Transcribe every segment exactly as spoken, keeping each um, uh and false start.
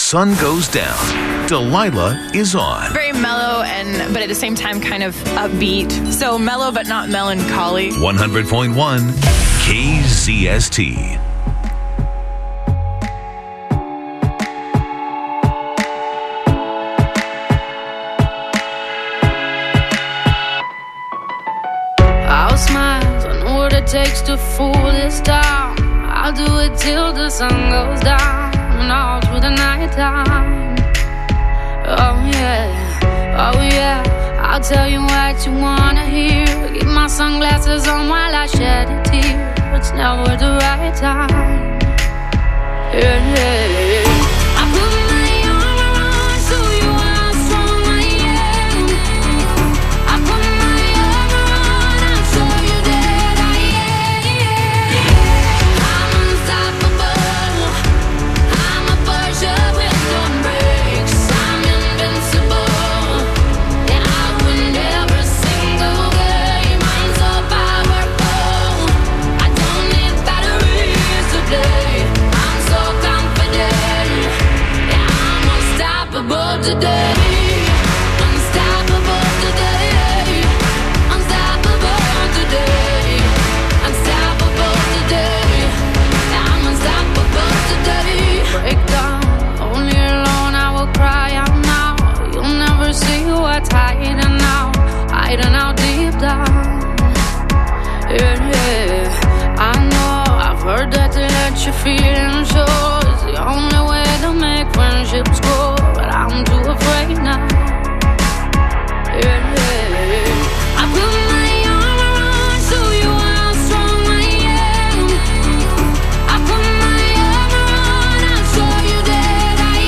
sun goes down, Delilah is on. Very mellow and, but at the same time, kind of upbeat. So mellow, but not melancholy. one hundred point one K Z S T. I'll smile, I know what it takes to fool this town. I'll do it till the sun goes down and all through the night time. Oh yeah, oh yeah, I'll tell you what you wanna hear. Keep my sunglasses on while I shed a tear. It's never the right time. Yeah, yeah. I put my arm around, show you how strong I am. I put my arm around, I'll show you that I am. I'm unstoppable. I'm a Porsche with no brakes. I'm invincible. Yeah, I win every single game. I'm so powerful. I don't need batteries to play. I'm so confident. Yeah, I'm unstoppable today. Unstoppable today. Unstoppable today. Unstoppable today. Yeah, I'm unstoppable today. Break down, only alone I will cry out now. You'll never see what's hiding out, hiding out deep down. Yeah, yeah. I know, I've heard that to let your feelings show is the only way to make friendships grow, but I'm too afraid now. Yeah, yeah. I put my arm around, show you how strong I am. I put my arm around, I'll show you that I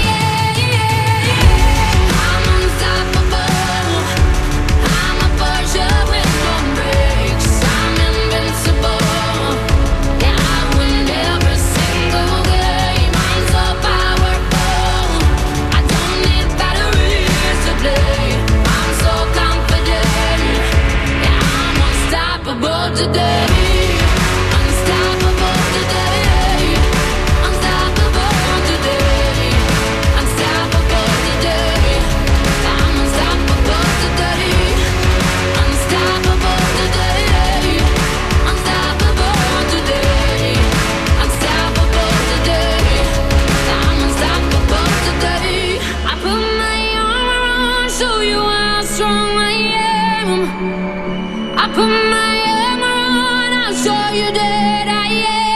am. I'm unstoppable. I'm a Porsche with no brakes. I'm invincible. Yeah, I win every single game. I'm so powerful. I don't need batteries to play. I'm so confident. Yeah, I'm unstoppable today. Unstoppable today. Unstoppable today. Unstoppable today. I'm unstoppable today. Unstoppable today. Unstoppable today. Unstoppable today. I'm unstoppable today. I put my arm around, show you how strong I am. I put my arm around, I'll show you that I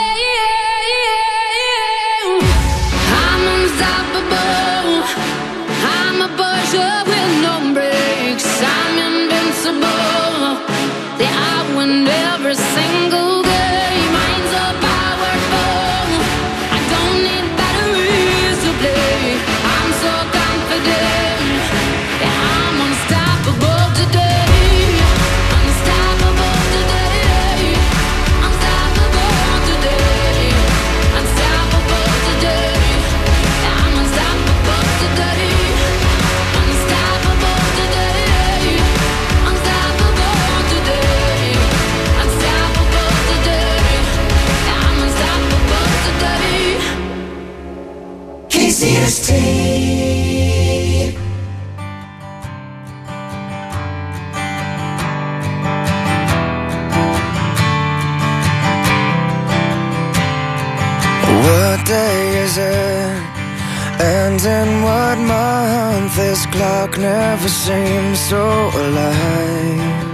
am. I'm unstoppable. I'm a Porsche with no brakes. I'm invincible. Yeah, I win every single game. I'm so powerful. I don't need batteries to play. I'm so confident. Yeah, I'm unstoppable today. Unstoppable today. Unstoppable today. Unstoppable today. Yeah, I'm unstoppable today. Unstoppable today. Unstoppable today. Unstoppable today. Yeah, I'm unstoppable today. K Z S T. What day is it? And in what month? This clock never seems so alive.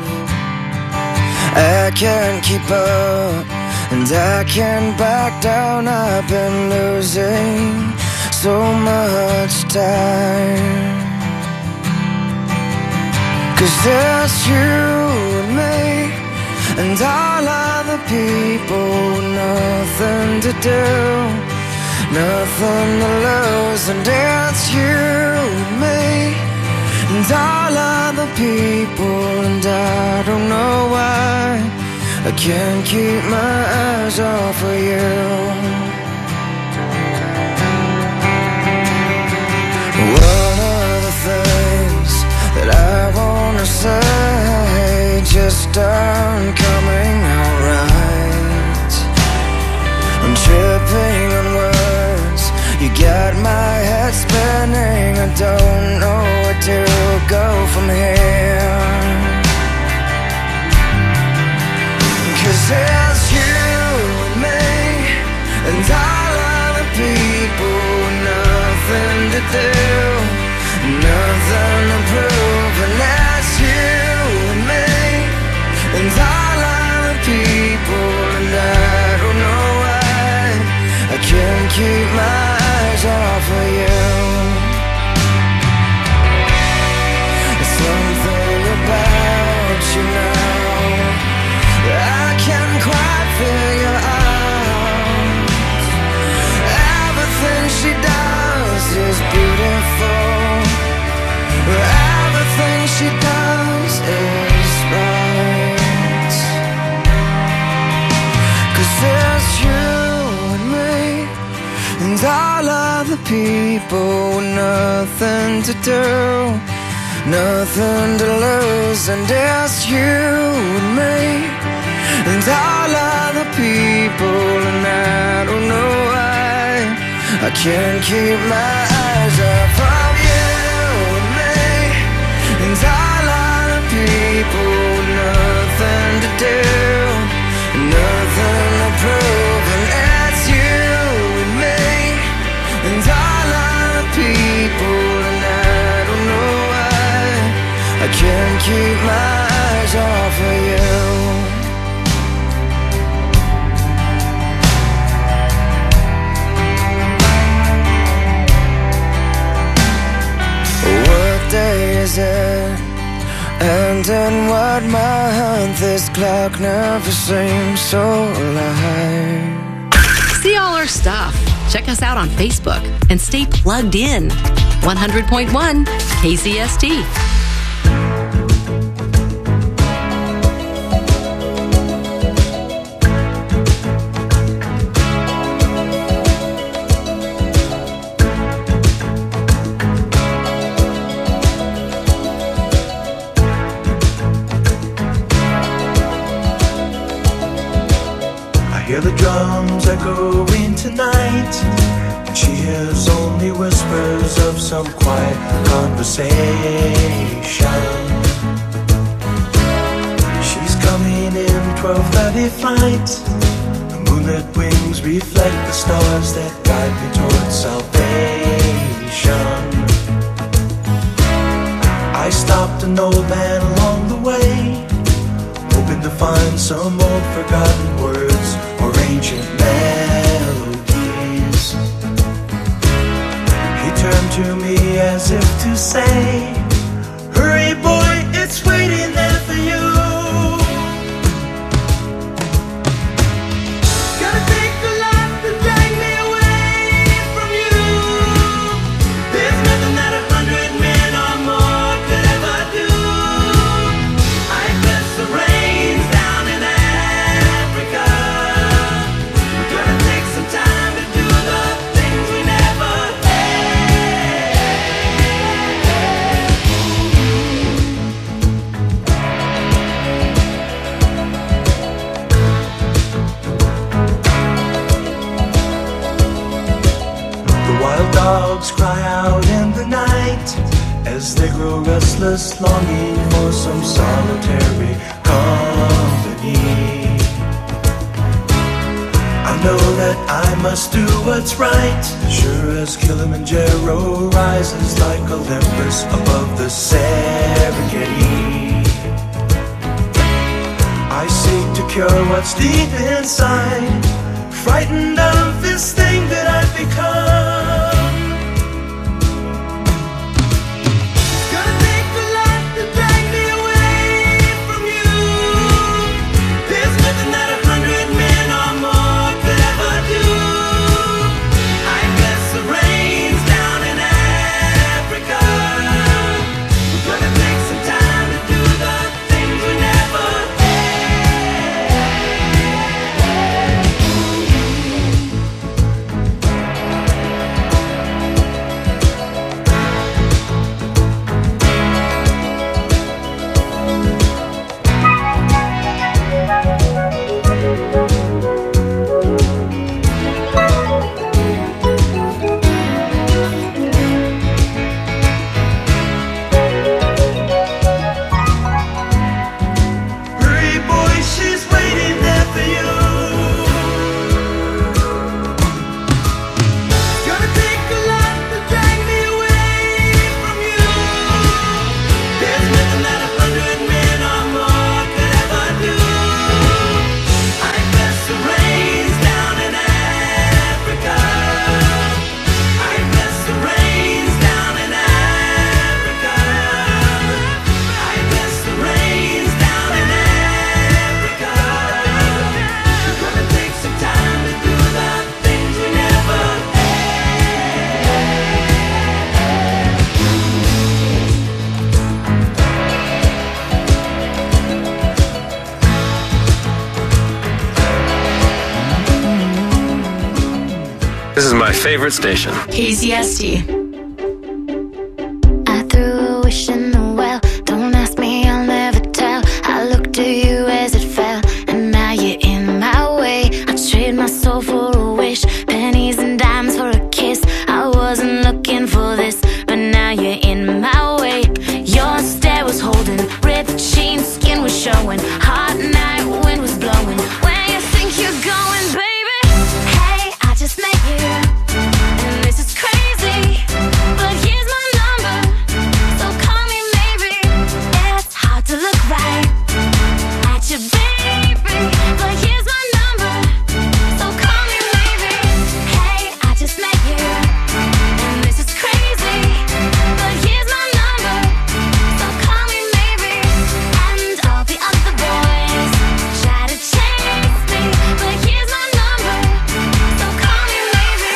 I can't keep up, and I can't back down. I've been losing so much time. Cause there's you and me, and all other people with nothing to do, nothing to lose. And it's you and me, and all other people. And I don't know why I can't keep my eyes off of you. One of the things that I wanna say just aren't coming out right. I'm tripping on words, you got my head head spinning, I don't know where to go from here. Cause it's you and me and all other people, nothing to do, nothing to prove. And that's you and me and all other people, and I don't know why I can't keep my eyes off of you. There's something about you now that I can't quite figure out. Everything she does is beautiful. Everything she does is right. Cause it's you and me and all other people with nothing to do, nothing to lose. And it's you and me and all other people, and I don't know why I can't keep my eyes off of you and me and all other people, nothing to do, nothing to prove. And it's you and me and all other people, and I don't know why I can't keep my eyes off of you. What day is it? And in what month? This clock never seems so alive. See all our stuff. Check us out on Facebook and stay plugged in. one hundred point one K Z S T. Hear the drums echoing tonight, and she hears only whispers of some quiet conversation. She's coming in twelve thirty flight. The moonlit wings reflect the stars that guide me towards salvation. I stopped an old man along the way, hoping to find some old forgotten words or ancient melodies. He turned to me as if to say, hurry boy, it's waiting there for you. Gotta take a lot to drag me away from you. There's nothing that a hundred men or more could ever do. I bless the rains down in Africa. We're gonna take some time to do the things we never The wild dogs cry out in the night as they grow restless, longing for some solitary company. I know that I must do what's right, sure as Kilimanjaro rises like Olympus above the Serengeti. I seek to cure what's deep inside, frightened of this thing that I've become. It's gonna take a lot to drag me away from you. There's nothing that a hundred men or more could ever do. I bless the rains down in Africa. We're gonna take some time to do the things we never had. This is my favorite station. K Z S T. I threw a wish in the well. Don't ask me, I'll never tell. I looked at you as it fell, and now you're in my way. I trade my soul for a wish, pennies and dimes for a kiss. I wasn't looking for this, but now you're in my way. Your stare was holding, ripped jeans, skin was showing. Hot night, wind was blowing. Where you think you're going, baby? Hey, I just met you, and this is crazy, but here's my number, so call me maybe. It's hard to look right at you, baby, but here's my number, so call me maybe. Hey, I just met you, and this is crazy, but here's my number, so call me maybe. And all the other boys try to chase me, but here's my number, so call me maybe.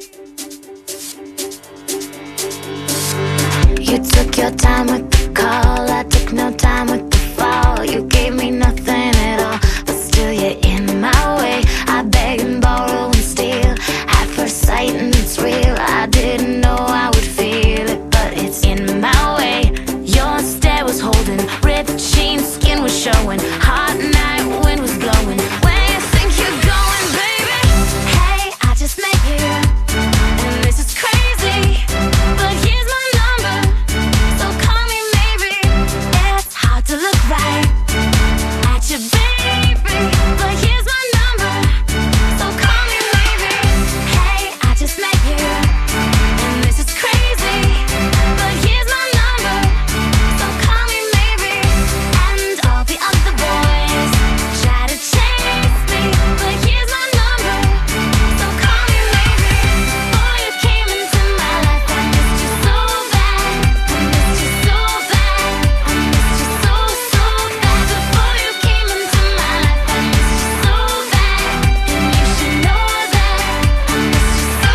You took your time with the call, I took no time with the fall. You gave me nothing at all, but still you're in my way. I beg and borrow and steal at first sight, and it's real. I didn't know I would feel it, but it's in my way. Your stare was holding, ripped jeans, skin was showing. Hot night, wind was blowing. Where you think you're going, baby? Hey, I just met you, and this is crazy, but here's my number, so call me maybe. It's hard to look right at you, baby, but here's my number, so call me maybe. Hey, I just met you, and this is crazy, but here's my number, so call me maybe. And all the other boys try to chase me, but here's my number, so call me maybe. Before you came into my life, I missed you so bad, I missed you so bad, I missed you so, so bad. Before you came into my life, I missed you so bad, and you should know that I missed you so,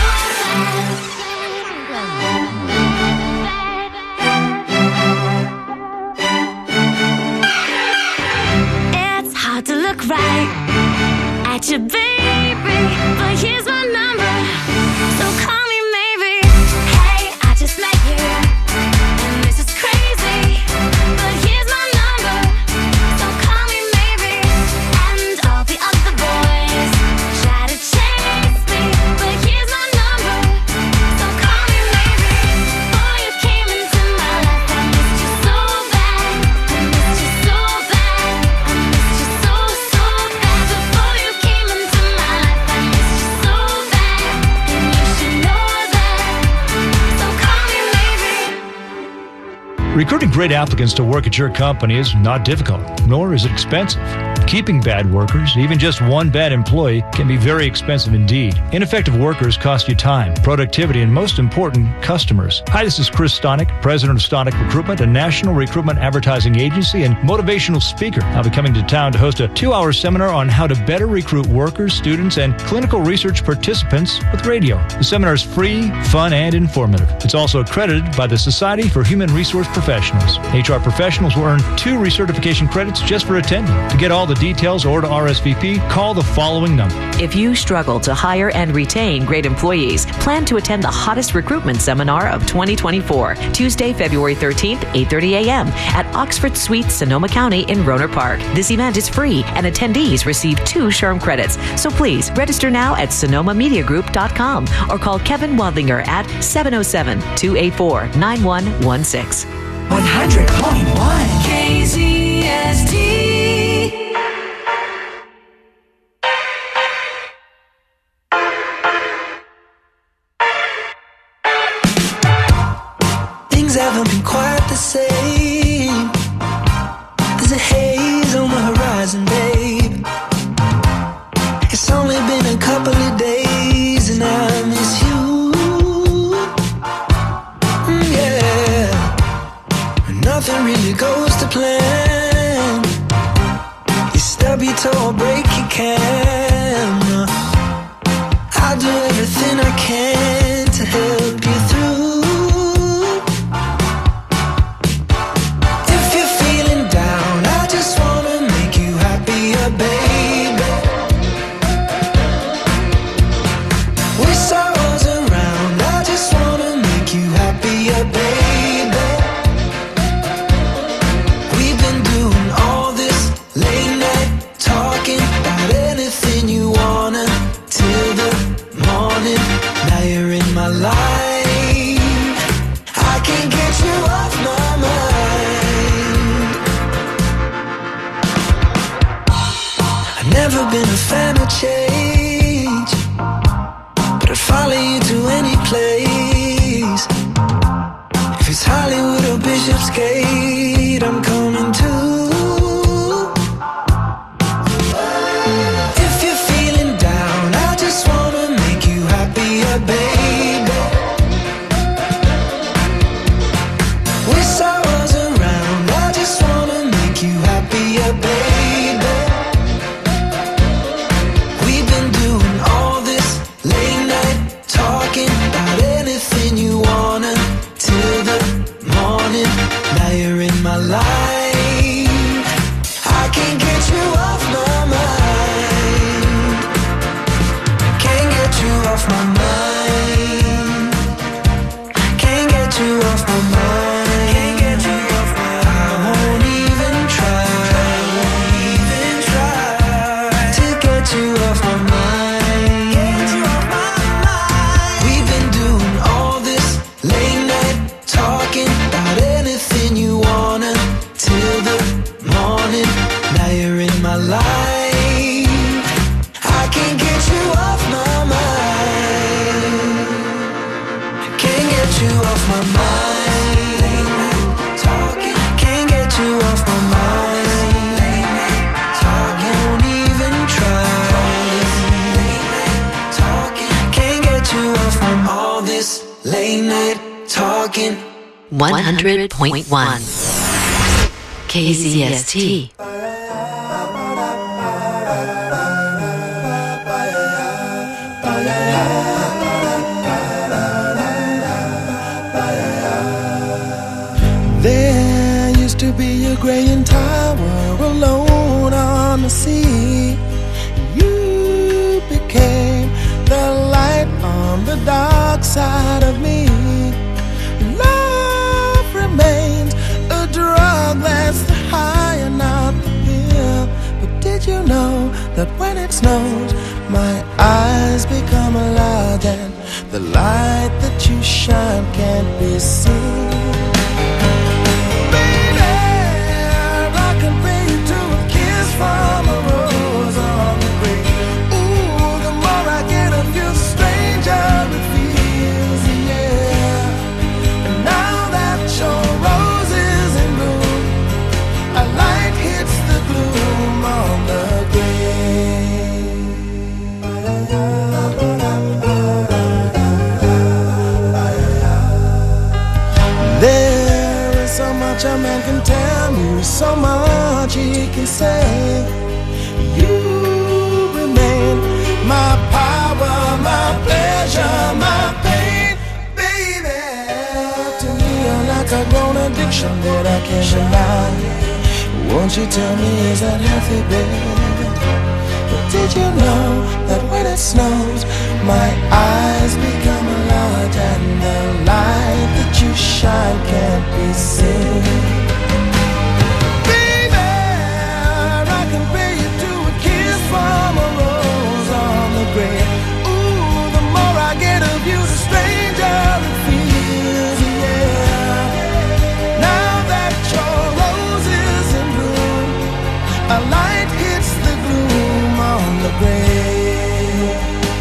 so bad. It's hard to look right at you, baby, but here's my number, so call me maybe. Hey, I just met you, and this is crazy, but here's my number, so call me maybe. And all the other boys try to chase me, but here's my number, so call me maybe. Before you came into my life, I missed you so bad, I missed you so bad, I missed you so, so bad. Before you came into my life, I missed you so bad, and you should know that, so call me maybe. Recruiting great applicants to work at your company is not difficult, nor is it expensive. Keeping bad workers, even just one bad employee, can be very expensive indeed. Ineffective workers cost you time, productivity, and most important, customers. Hi, this is Chris Stonick, president of Stonick Recruitment, a national recruitment advertising agency and motivational speaker. I'll be coming to town to host a two-hour seminar on how to better recruit workers, students, and clinical research participants with radio. The seminar is free, fun, and informative. It's also accredited by the Society for Human Resource Professionals. H R professionals will earn two recertification credits just for attending. To get all the details or to R S V P, call the following number. If you struggle to hire and retain great employees, plan to attend the hottest recruitment seminar of twenty twenty-four, Tuesday, February thirteenth, eight thirty a.m. at Oxford Suites, Sonoma County in Roner Park. This event is free and attendees receive two SHRM credits. So please register now at sonoma media group dot com or call Kevin Wadlinger at seven oh seven, two eight four, nine one one six. one hundred point one K Z S T. Things haven't been quite the same. There's a haze on the horizon, babe. It's only been a couple of days and I miss you. Mm, yeah. Nothing really goes to plan. You stub your toe or break your camera. I'll do everything I can to help you through. If you're feeling down, I just wanna make you happier, baby. Wish been a fan of change, but I'd follow you to any place. If it's Hollywood or Bishopsgate, I'm coming too. If you're feeling down, I just wanna make you happier, baby. Wish I was around, I just wanna make you happier, baby. We've been doing all this late night talking about anything you wanna till the morning. Now you're in my life, I can't get you off my mind. Can't get you off my mind. Can't get you off my mind. Can't get you off my mind. I won't even try. Won't even try to get you off my mind. Get you off my mind. We've been doing all this late night talking about anything you wanna till the morning. Now you're in my life, I can't get you off my mind. Can't get you off my mind. Late night talking, can't get you off my mind. Late night talking, won't even try. Late night talking, can't get you off from all this late night talking. one hundred point one K Z S T. There used to be a graying tower alone on the sea. You became the light on the dark side of me. Love remains a drug that's the high and not the pill. But did you know that when it snows, my eyes become a large and the light that you shine can't be seen? From a rose on the grave. Ooh, the more I get of you, the stranger it feels, yeah. And now that your rose is in bloom, a light hits the gloom on the grave. There is so much a man can tell me, so much he can say. You remain my power, my pleasure, my pain, baby. To me, you're like a grown addiction that I can't deny. Won't you tell me, is that healthy, baby? But did you know that when it snows, my eyes become a large and the light that you shine can't be seen? From a rose on the grave. Ooh, the more I get of you, the stranger it feels, yeah. Now that your rose is in bloom, a light hits the gloom on the grave.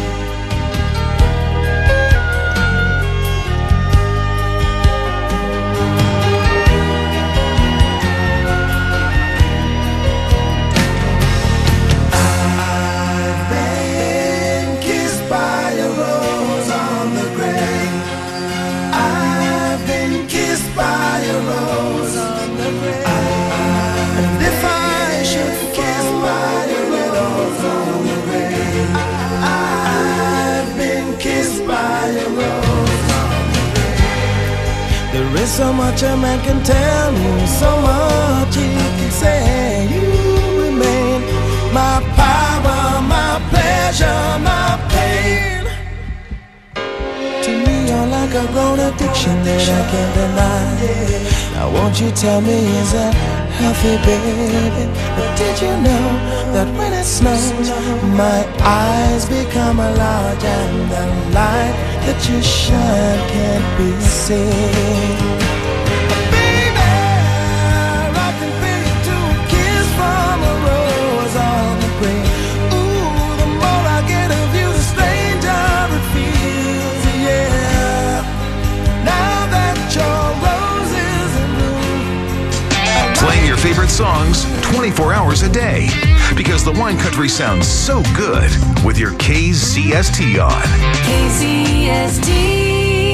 There is so much a man can tell me, so much he can say. You remain my power, my pleasure, my pain. To me, you're like a grown addiction that I can't deny. Now won't you tell me, is that healthy, baby? But did you know that when it snows, my eyes become a large and the light that you shine can't be seen? Baby, I can pay you to a kiss from a rose on the grave. Ooh, songs twenty-four hours a day. Because the wine country sounds so good with your K Z S T on. K Z S T.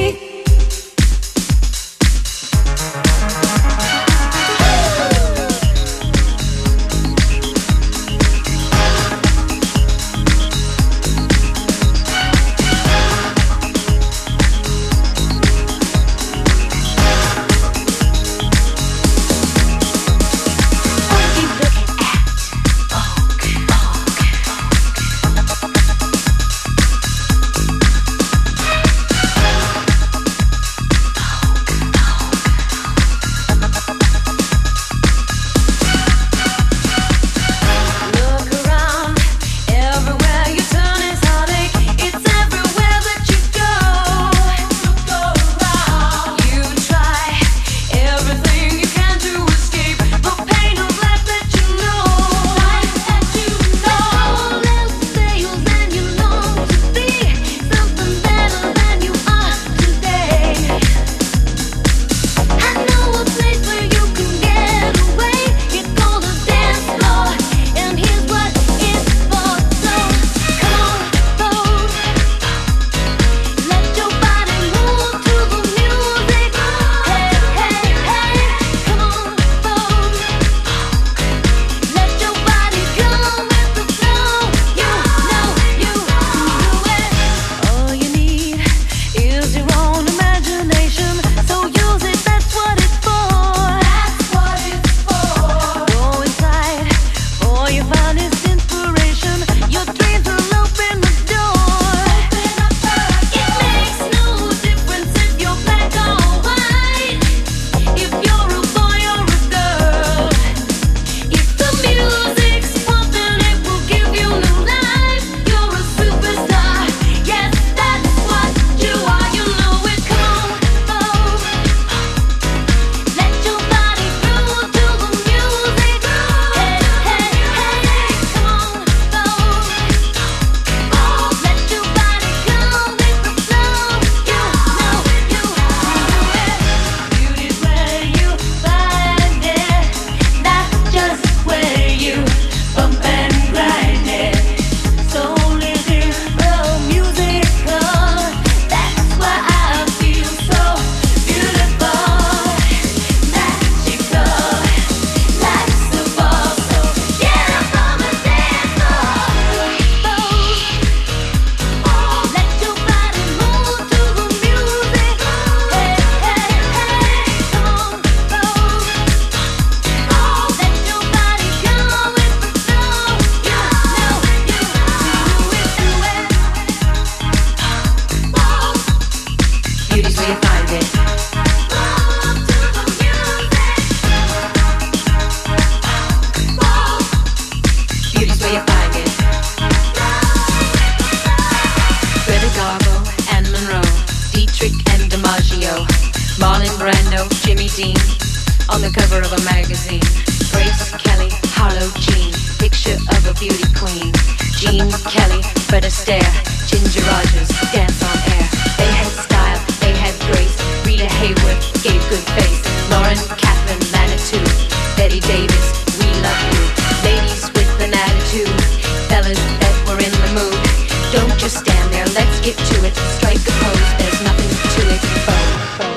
On the cover of a magazine, Grace Kelly, Harlow Jean, picture of a beauty queen. Jean Kelly, Fred Astaire, Ginger Rogers, dance on air. They had style, they had grace. Rita Hayworth gave good face. Lauren Catherine Manitou, Betty Davis, we love you. Ladies with an attitude, fellas that were in the mood. Don't just stand there, let's get to it. Strike a pose, there's nothing to it. Bow, bow.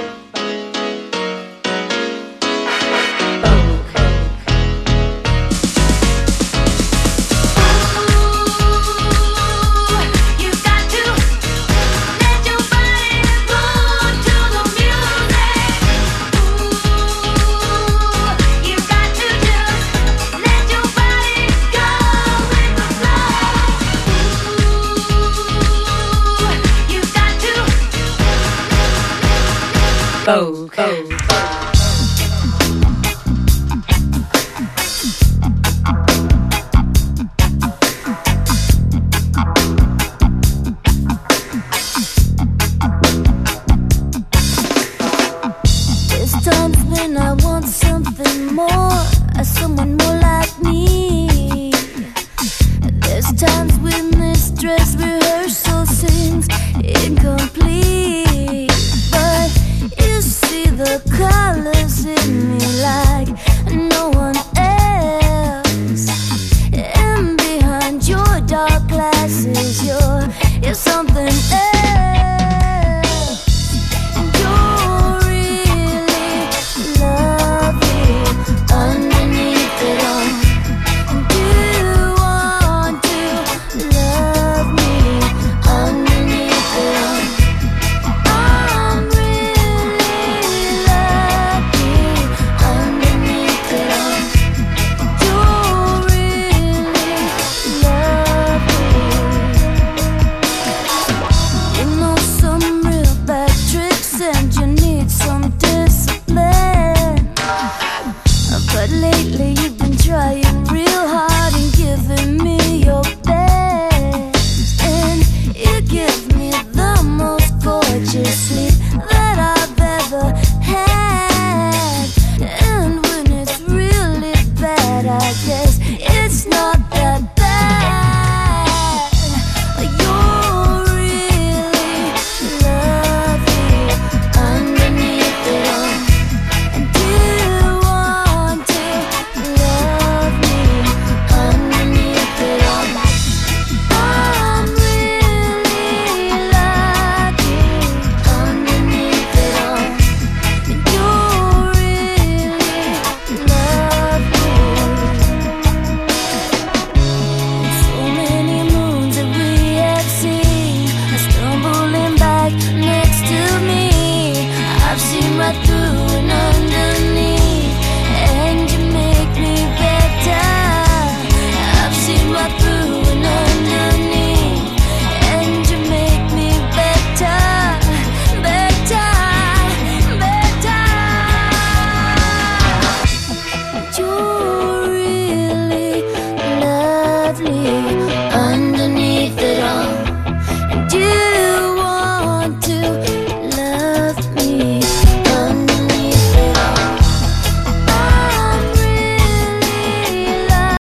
Vogue, Vogue, There's times when I want something more, someone more like me. There's times when this dress rehearsal seems incomplete.